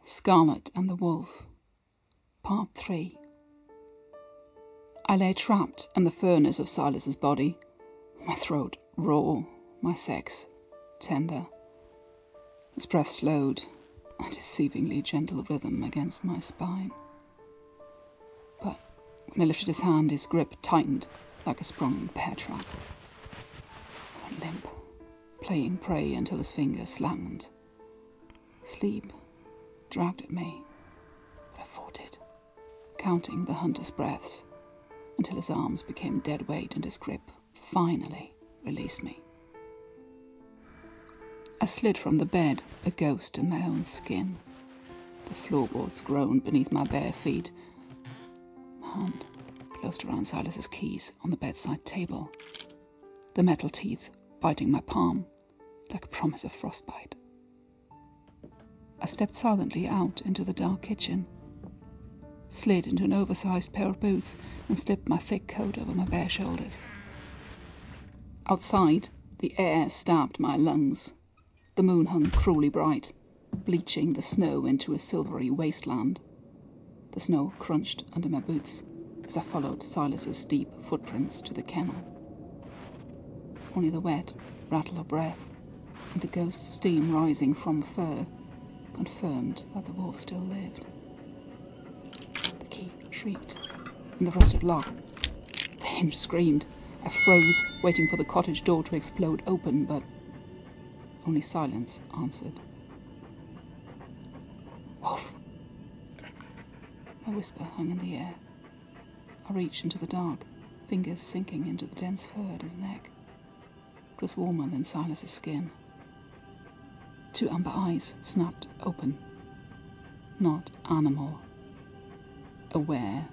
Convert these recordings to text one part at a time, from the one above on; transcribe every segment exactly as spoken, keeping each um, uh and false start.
Scarlet and the Wolf, Part three. I lay trapped in the furnace of Silas's body, my throat raw, my sex tender. His breath slowed, a deceivingly gentle rhythm against my spine. But when I lifted his hand, his grip tightened like a sprung bear trap. I went limp, playing prey until his fingers slammed. Sleep dragged at me, but I fought it, counting the hunter's breaths until his arms became dead weight and his grip finally released me. I slid from the bed, a ghost in my own skin. The floorboards groaned beneath my bare feet. My hand closed around Silas's keys on the bedside table, the metal teeth biting my palm like a promise of frostbite. I stepped silently out into the dark kitchen, slid into an oversized pair of boots and slipped my thick coat over my bare shoulders. Outside, the air stabbed my lungs. The moon hung cruelly bright, bleaching the snow into a silvery wasteland. The snow crunched under my boots as I followed Silas's deep footprints to the kennel. Only the wet rattle of breath and the ghost's steam rising from fur confirmed that the wolf still lived. The key shrieked in the rusted lock. The hinge screamed. I froze, waiting for the cottage door to explode open, but only silence answered. Wolf! My whisper hung in the air. I reached into the dark, fingers sinking into the dense fur at his neck. It was warmer than Silas's skin. Two amber eyes snapped open. Not animal. Aware.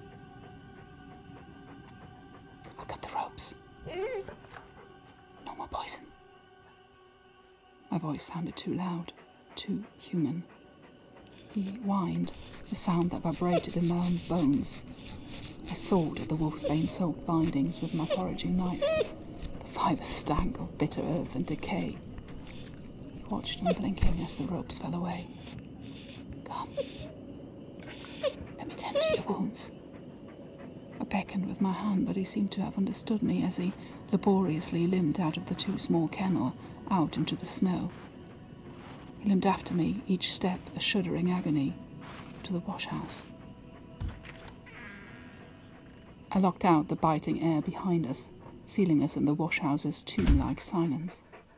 I cut the ropes. No more poison. My voice sounded too loud, too human. He whined, a sound that vibrated in my own bones. I sawed at the wolfsbane-soaked bindings with my foraging knife. The fibers stank of bitter earth and decay. He watched unblinking as the ropes fell away. Come. Let me tend to your wounds. I beckoned with my hand, but he seemed to have understood me as he laboriously limped out of the too small kennel, out into the snow. He limped after me, each step a shuddering agony, to the wash-house. I locked out the biting air behind us, sealing us in the wash-house's tomb-like silence.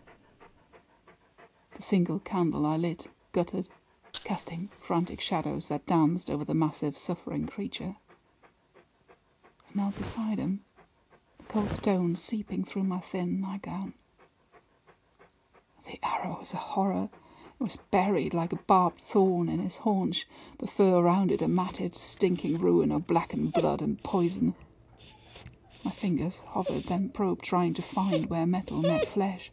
The single candle I lit guttered, casting frantic shadows that danced over the massive, suffering creature. I knelt beside him, the cold stones seeping through my thin nightgown. The arrow was a horror. It was buried like a barbed thorn in his haunch, the fur around it a matted, stinking ruin of blackened blood and poison. My fingers hovered, then probed, trying to find where metal met flesh.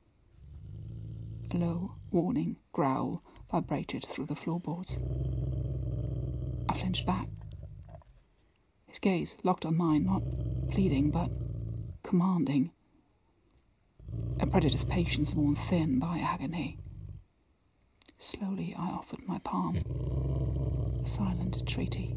A low, warning growl vibrated through the floorboards. I flinched back. His gaze locked on mine, not pleading, but commanding. A predator's patience worn thin by agony. Slowly I offered my palm, a silent entreaty.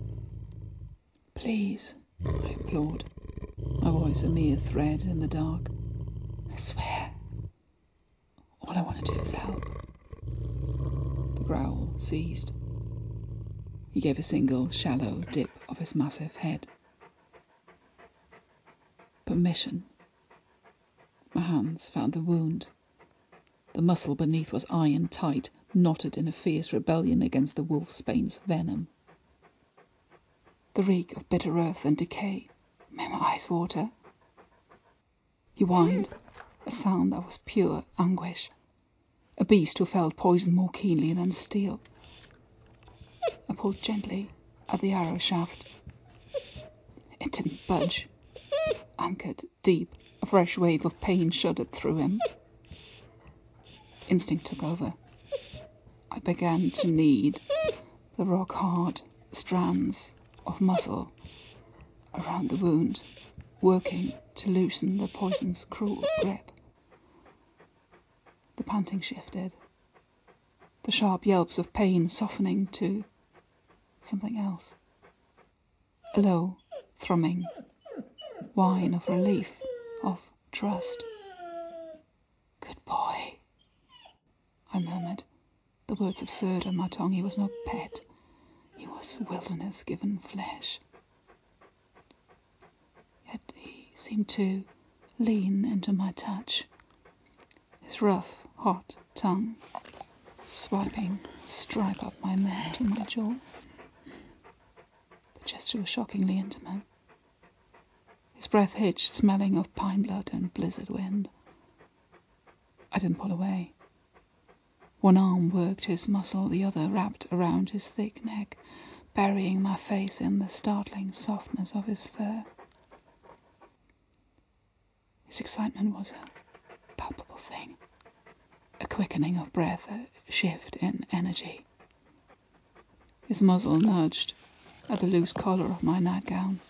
Please, I implored, my voice a mere thread in the dark. I swear, all I want to do is help. The growl ceased. He gave a single, shallow dip of his massive head. Permission. My hands found the wound. The muscle beneath was iron tight, knotted in a fierce rebellion against the wolfsbane's venom. The reek of bitter earth and decay made my eyes water. He whined, a sound that was pure anguish. A beast who felt poison more keenly than steel. I pulled gently at the arrow shaft. It didn't budge. Anchored deep, a fresh wave of pain shuddered through him. Instinct took over. I began to knead the rock-hard strands of muscle around the wound, working to loosen the poison's cruel grip. The panting shifted. the sharp yelps of pain softening to something else. A low, thrumming whine of relief, of trust. "Good boy," I murmured, the words absurd on my tongue. He was no pet. He was wilderness given flesh. Yet he seemed to lean into my touch, his rough, hot tongue swiping a stripe up my neck to my jaw. The gesture was shockingly intimate. His breath hitched, smelling of pine blood and blizzard wind. I didn't pull away. One arm worked his muscle, the other wrapped around his thick neck, burying my face in the startling softness of his fur. His excitement was a palpable thing, a quickening of breath, a shift in energy. His muzzle nudged at the loose collar of my nightgown.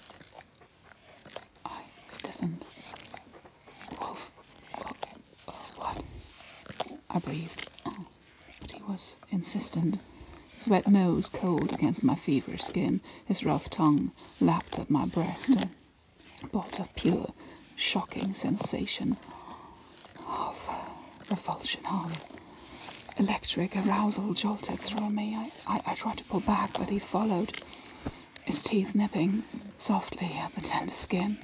I stiffened. "Wolf, oh, oh, what?" I breathed, but he was insistent. His wet nose cold against my feverish skin, his rough tongue lapped at my breast, a bolt of pure, shocking sensation of revulsion, of electric arousal jolted through me. I, I, I tried to pull back, but he followed, his teeth nipping softly at the tender skin.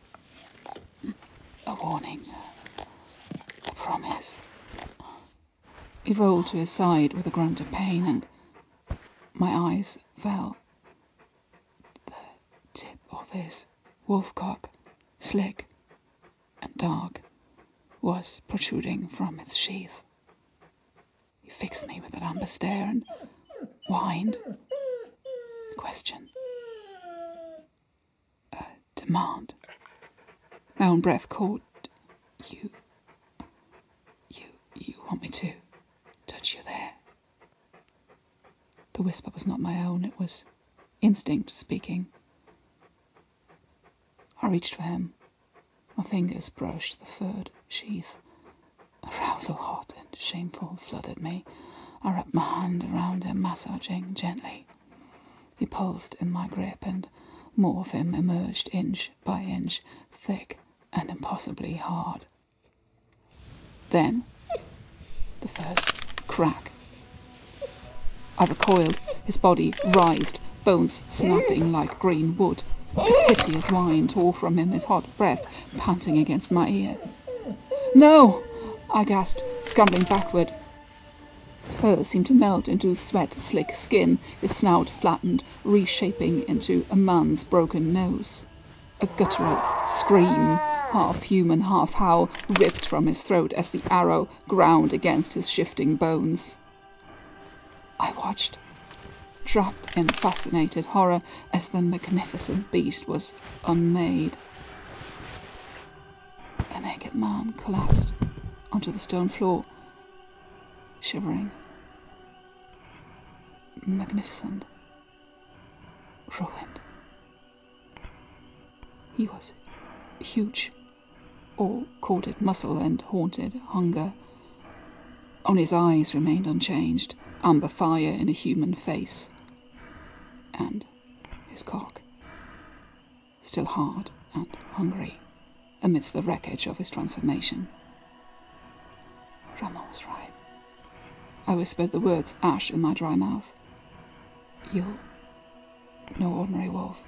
A warning, a promise. He rolled to his side with a grunt of pain, and my eyes fell. The tip of his wolf-cock, slick and dark, was protruding from its sheath. He fixed me with an amber stare and whined. A question. A demand. My own breath caught. You... You... You want me to touch you there? The whisper was not my own. It was instinct speaking. I reached for him. My fingers brushed the furred sheath. Arousal, hot and shameful, flooded me. I wrapped my hand around him, massaging gently. He pulsed in my grip, and more of him emerged inch by inch, thick and impossibly hard. Then, the first crack. I recoiled. His body writhed, bones snapping like green wood. A piteous whine tore from him, his hot breath panting against my ear. "No!" I gasped, scrambling backward. Fur seemed to melt into his sweat-slick skin, his snout flattened, reshaping into a man's broken nose. A guttural scream, half human, half howl, ripped from his throat as the arrow ground against his shifting bones. I watched, trapped in fascinated horror, as the magnificent beast was unmade. A naked man collapsed onto the stone floor, shivering. Magnificent. Ruined. He was huge, all corded muscle and haunted hunger. Only his eyes remained unchanged, amber fire in a human face. And his cock, still hard and hungry, amidst the wreckage of his transformation. Rama was right. I whispered the words ash in my dry mouth. You're no ordinary wolf.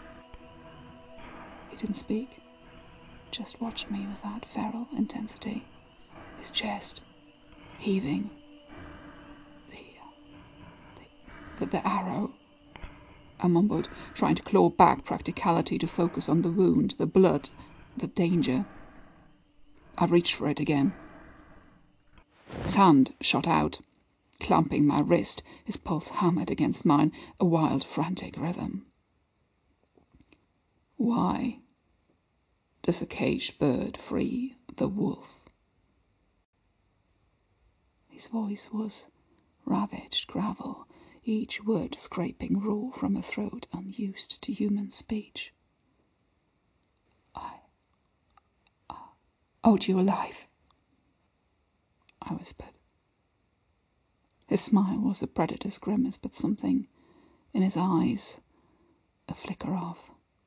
He didn't speak, just watched me with that feral intensity, his chest heaving. The, the, the, the arrow, I mumbled, trying to claw back practicality to focus on the wound, the blood, the danger. I reached for it again. His hand shot out, clamping my wrist, his pulse hammered against mine, a wild, frantic rhythm. Why does a caged bird free the wolf? His voice was ravaged gravel, each word scraping raw from a throat unused to human speech. I, I owed you a life, I whispered. His smile was a predator's grimace, but something in his eyes, a flicker of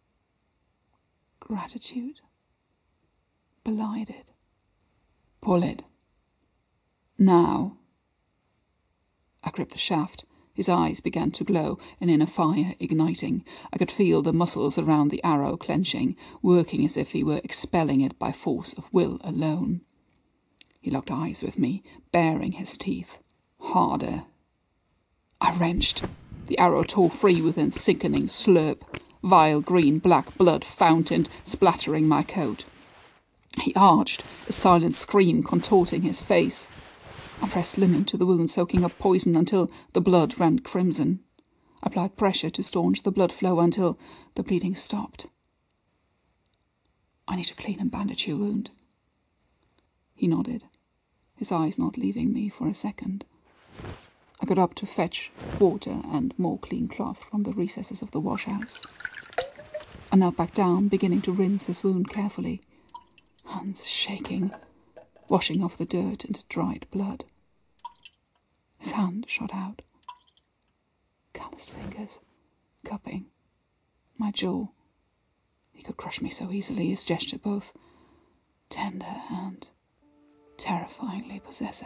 gratitude, belied it. Pull it. Now. I gripped the shaft. His eyes began to glow, and in a fire igniting. I could feel the muscles around the arrow clenching, working as if he were expelling it by force of will alone. He locked eyes with me, baring his teeth. Harder. I wrenched. The arrow tore free with a sickening slurp. Vile green-black blood fountained, splattering my coat. He arched, a silent scream contorting his face. I pressed linen to the wound, soaking up poison until the blood ran crimson. I applied pressure to staunch the blood flow until the bleeding stopped. I need to clean and bandage your wound. He nodded, his eyes not leaving me for a second. I got up to fetch water and more clean cloth from the recesses of the wash-house. I knelt back down, beginning to rinse his wound carefully, hands shaking, washing off the dirt and dried blood. His hand shot out. Calloused fingers, cupping my jaw. He could crush me so easily, his gesture both tender and terrifyingly possessive.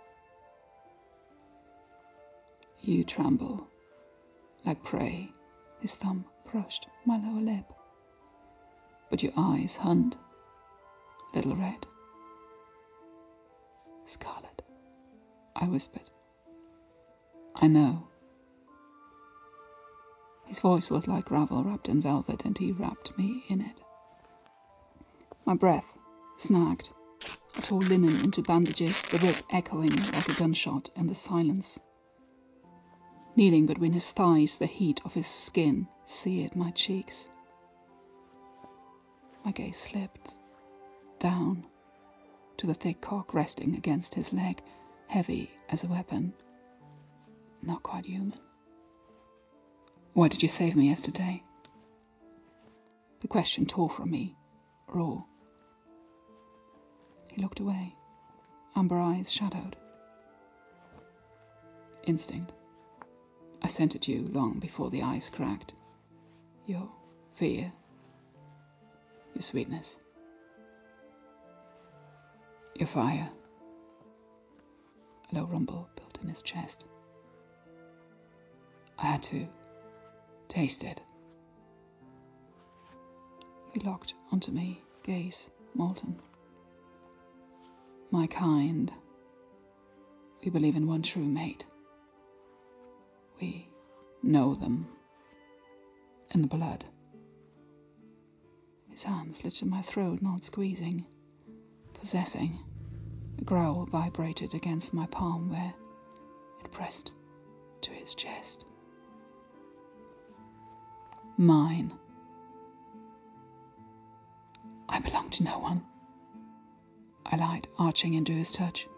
You tremble, like prey. His thumb brushed my lower lip. But your eyes hunt, little red. Scarlet, I whispered. I know. His voice was like gravel wrapped in velvet, and he wrapped me in it. My breath snagged. I tore linen into bandages, the rip echoing like a gunshot in the silence. Kneeling between his thighs, the heat of his skin seared my cheeks. My gaze slipped down to the thick cock resting against his leg, heavy as a weapon, not quite human. Why did you save me yesterday? The question tore from me, raw. He looked away, amber eyes shadowed. Instinct. I scented you long before the ice cracked. Your fear, your sweetness, your fire. A low rumble built in his chest. I had to taste it. He locked onto me, gaze molten. My kind, we believe in one true mate. We know them in the blood. His hand slid to my throat, not squeezing, possessing. A growl vibrated against my palm where it pressed to his chest. Mine. I belong to no one. I lied, arching into his touch.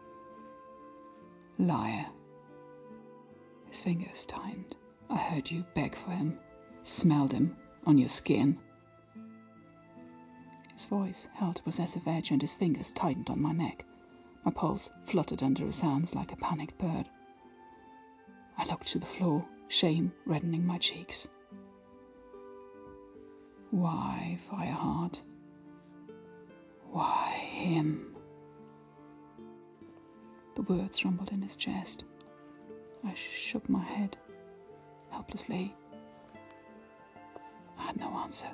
Liar. His fingers tightened. I heard you beg for him, smelled him on your skin. His voice held a possessive edge, and his fingers tightened on my neck. My pulse fluttered under his hands like a panicked bird. I looked to the floor, shame reddening my cheeks. Why, Fireheart? Why him? The words rumbled in his chest. I shook my head, helplessly. I had no answer.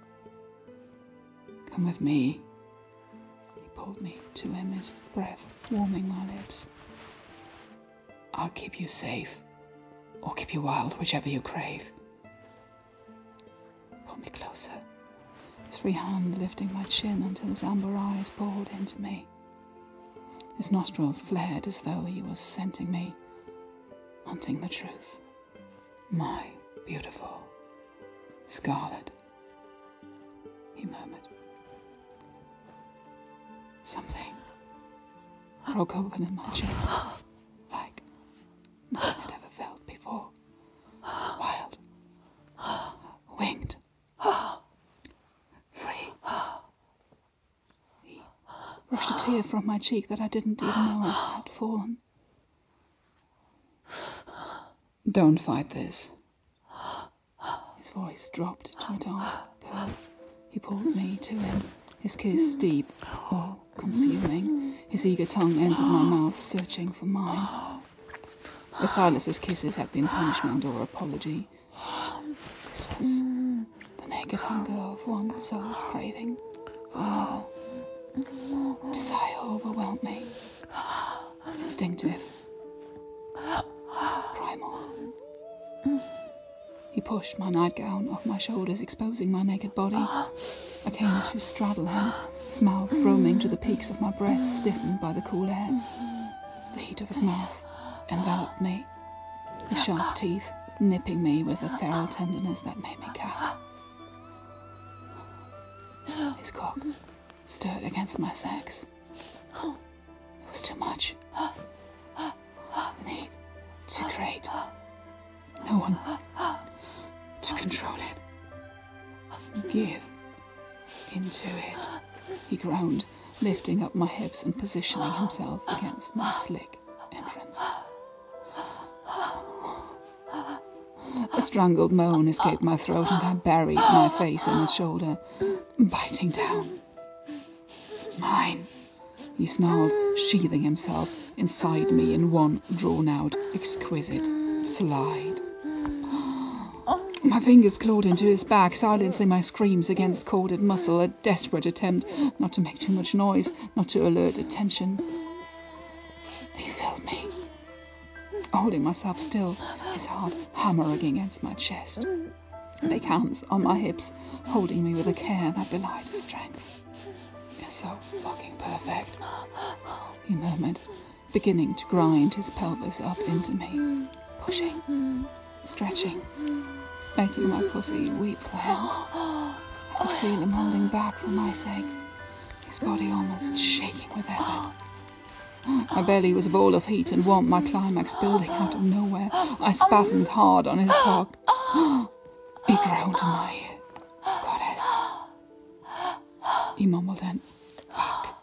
Come with me. He pulled me to him, his breath warming my lips. I'll keep you safe, or keep you wild, whichever you crave. Pull me closer, his free hand lifting my chin until his amber eyes bored into me. His nostrils flared as though he was scenting me, hunting the truth. My beautiful Scarlet, he murmured. Something broke open in my chest, like nothing I'd ever felt before. Wild, winged, free. He brushed a tear from my cheek that I didn't even know had fallen. Don't fight this. His voice dropped to a dark purr. He pulled me to him, his kiss deep, all-consuming. His eager tongue entered my mouth, searching for mine. The Silas's kisses had been punishment or apology. This was the naked hunger of one soul's craving for another. Desire overwhelmed me. Instinctive. Primal. He pushed my nightgown off my shoulders, exposing my naked body. I came to straddle him, his mouth roaming to the peaks of my breasts, stiffened by the cool air. The heat of his mouth enveloped me, his sharp teeth nipping me with a feral tenderness that made me gasp. His cock stirred against my sex. It was too much. The need too great. No one to control it. Give into it, he groaned, lifting up my hips and positioning himself against my slick entrance. A strangled moan escaped my throat, and I buried my face in his shoulder, biting down. Mine, he snarled, sheathing himself inside me in one drawn-out, exquisite slide. My fingers clawed into his back, silencing my screams against corded muscle, a desperate attempt not to make too much noise, not to alert attention. He filled me, holding myself still, his heart hammering against my chest. Big hands on my hips, holding me with a care that belied his strength. You're so fucking perfect, he murmured, beginning to grind his pelvis up into me, pushing, stretching, making my pussy weep for him. I could feel him holding back for my sake, his body almost shaking with effort. My belly was a ball of heat and warmth, my climax building out of nowhere. I spasmed hard on his cock. He groaned in my ear. Goddess. He mumbled in, fuck.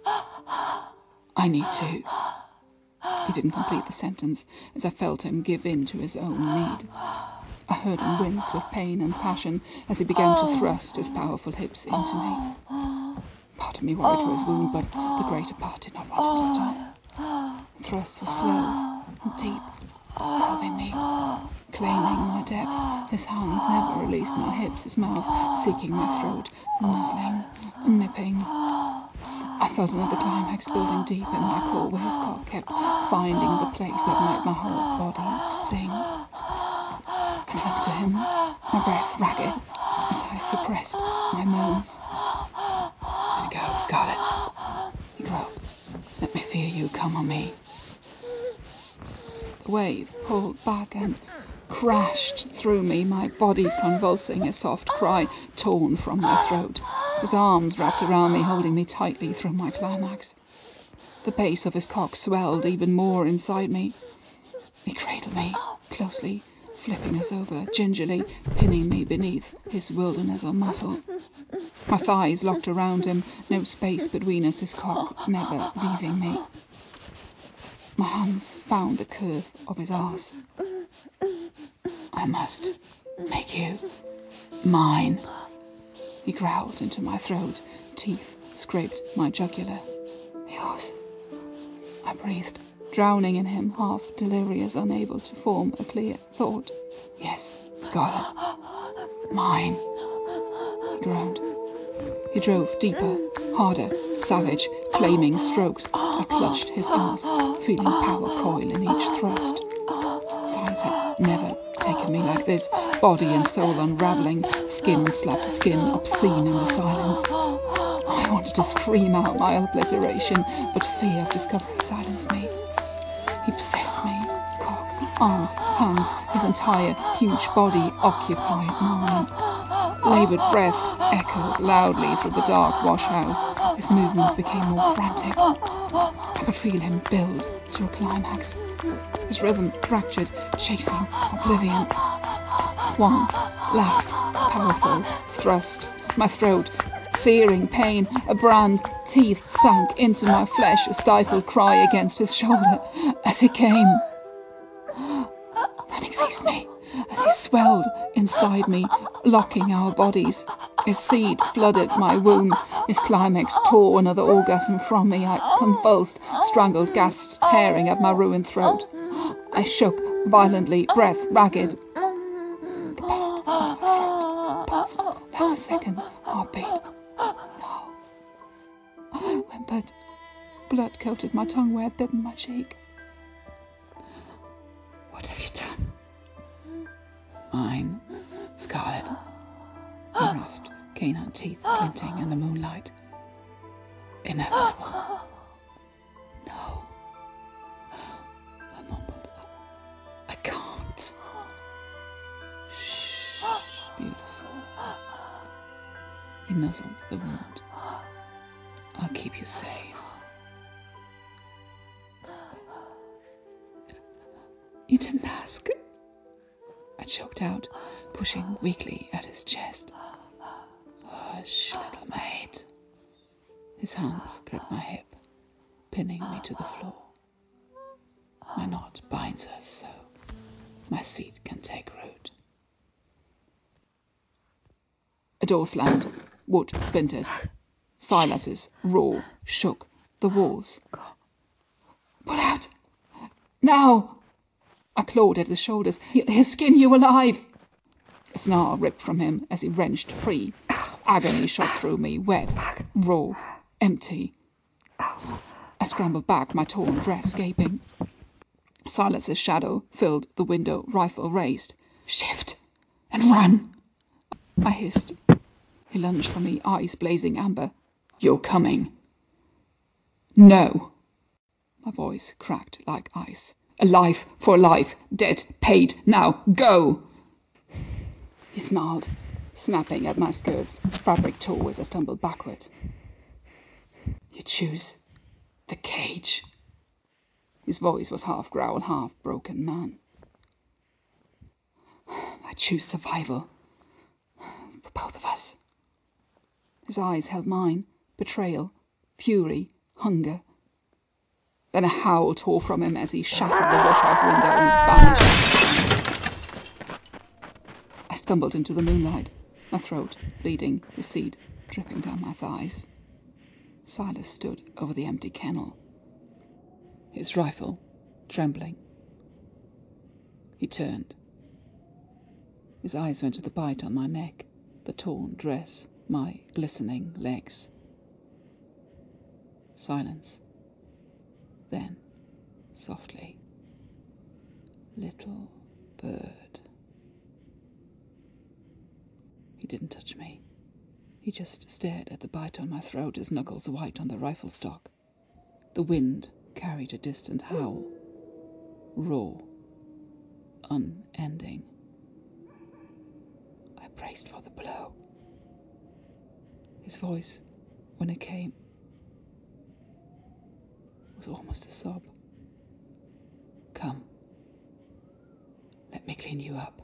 I need to. He didn't complete the sentence, as I felt him give in to his own need. I heard him wince with pain and passion as he began to thrust his powerful hips into me. Part of me worried for his wound, but the greater part did not want him to stop. The thrusts were slow and deep, probing me, claiming my depth. His hands never released my hips, his mouth seeking my throat, nuzzling, nipping. I felt another climax building deep in my core, where his cock kept finding the place that made my whole body sing. I clung to him, my breath ragged, as I suppressed my moans. Let it go, Scarlet, he growled. Let me feel you come on me. The wave pulled back and crashed through me, my body convulsing, a soft cry torn from my throat. His arms wrapped around me, holding me tightly through my climax. The base of his cock swelled even more inside me. He cradled me closely, flipping us over, gingerly pinning me beneath his wilderness of muscle. My thighs locked around him, no space between us, his cock never leaving me. My hands found the curve of his arse. I must make you mine, he growled into my throat. Teeth scraped my jugular. Yours, I breathed, drowning in him, half delirious, unable to form a clear thought. Yes, Scarlet. Mine, he groaned. He drove deeper, harder, savage, claiming strokes. I clutched his arse, feeling power coil in each thrust. Science had never taken me like this, body and soul unravelling, skin slapped skin, obscene in the silence. I wanted to scream out my obliteration, but fear of discovery silenced me. He possessed me, cock, arms, hands, his entire huge body occupied mine. Laboured breaths echoed loudly through the dark wash house. His movements became more frantic. I could feel him build to a climax. His rhythm fractured, chasing oblivion. One last powerful thrust. My throat, searing pain, a brand, teeth sank into my flesh, a stifled cry against his shoulder as he came. Then he He seized me as he swelled inside me, locking our bodies. His seed flooded my womb. His climax tore another orgasm from me. I convulsed, strangled gasps tearing at my ruined throat. I shook violently, breath ragged. The part of my throat pulsed like a second heartbeat. No. I whimpered. Blood coated my tongue where it bitten my cheek. What have you done? Mine, Scarlet. He rasped, canine teeth glinting in the moonlight. Inevitable. No. I mumbled. I can't. Shh, beautiful. He nuzzled the wound. I'll keep you safe. You didn't ask. I choked out, pushing weakly at his chest. Hush, little maid. His hands gripped my hip, pinning me to the floor. My knot binds us so my seat can take root. A door slammed, wood splintered. Silas's roar shook the walls. Pull out! Now! I clawed at his shoulders. He'll skin you alive! A snarl ripped from him as he wrenched free. Agony shot through me, wet, raw, empty. I scrambled back, my torn dress gaping. Silas's shadow filled the window, rifle raised. Shift and run! I hissed. He lunged for me, eyes blazing amber. You're coming. No! My voice cracked like ice. A life for life, dead, paid, now, go! He snarled, snapping at my skirts. Fabric tore as I stumbled backward. You choose the cage. His voice was half growl, half broken man. I choose survival. For both of us. His eyes held mine. Betrayal, fury, hunger. Then a howl tore from him as he shattered the washhouse window and vanished. I stumbled into the moonlight, my throat bleeding, the seed dripping down my thighs. Silas stood over the empty kennel, his rifle trembling. He turned. His eyes went to the bite on my neck, the torn dress, my glistening legs. Silence. Then, softly, little bird. He didn't touch me. He just stared at the bite on my throat, his knuckles white on the rifle stock. The wind carried a distant howl, raw, unending. I braced for the blow. His voice, when it came, was almost a sob. Come, let me clean you up.